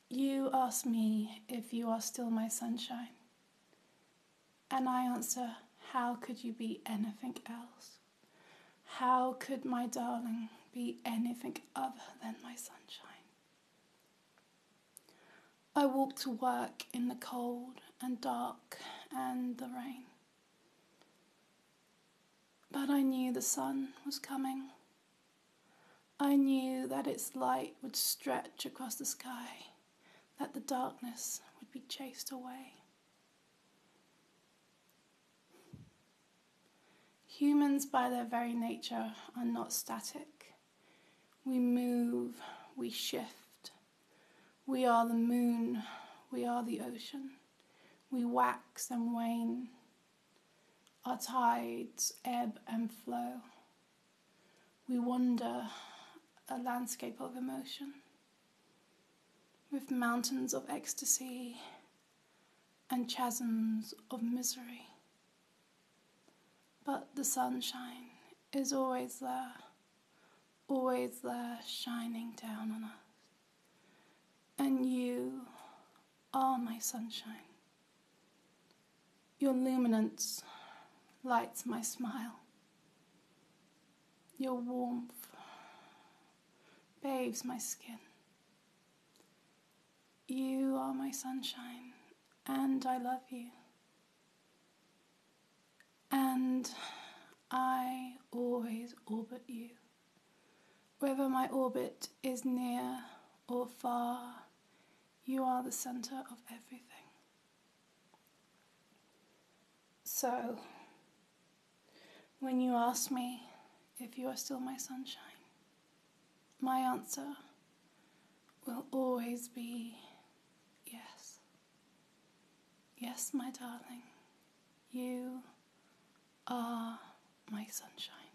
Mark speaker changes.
Speaker 1: You ask me if you are still my sunshine, and I answer, how could you be anything else? How could my darling be anything other than my sunshine? I walked to work in the cold and dark and the rain, but I knew the sun was coming. I knew that its light would stretch across the sky, that the darkness would be chased away. Humans, by their very nature, are not static. We move, we shift. We are the moon, we are the ocean. We wax and wane. Our tides ebb and flow. We wander a landscape of emotion, with mountains of ecstasy and chasms of misery. But the sunshine is always there shining down on us. And you are my sunshine. Your luminance lights my smile. Your warmth bathes my skin. You are my sunshine, and I love you. And I always orbit you. Whether my orbit is near or far, you are the center of everything. So, when you ask me if you are still my sunshine, my answer will always be yes. Yes, my darling, you are my sunshine.